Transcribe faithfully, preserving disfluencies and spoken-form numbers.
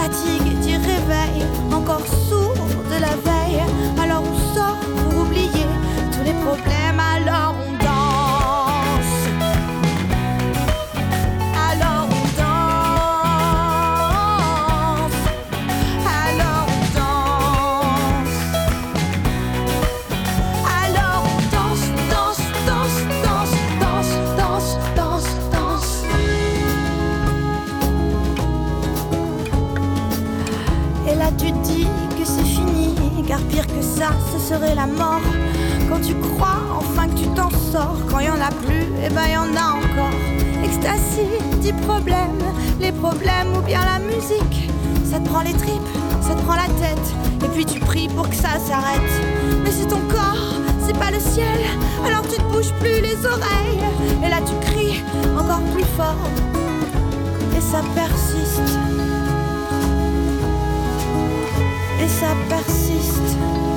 fatigue t'y réveille, encore sourd de la veille. Alors on sort pour oublier tous les problèmes, alors on danse. Alors on danse. Alors on danse. Alors on danse, danse, danse, danse, danse, danse, danse, danse. Et là tu te dis que c'est fini, car pire que ça, ce serait la mort. Quand tu crois enfin que tu t'en sors, quand y en a plus, et ben y en a encore. Ecstasy, dix problèmes, les problèmes ou bien la musique. Ça te prend les tripes, ça te prend la tête, et puis tu pries pour que ça s'arrête. Mais c'est ton corps, c'est pas le ciel, alors tu te bouges plus les oreilles. Et là tu cries encore plus fort, et ça persiste. Et ça persiste.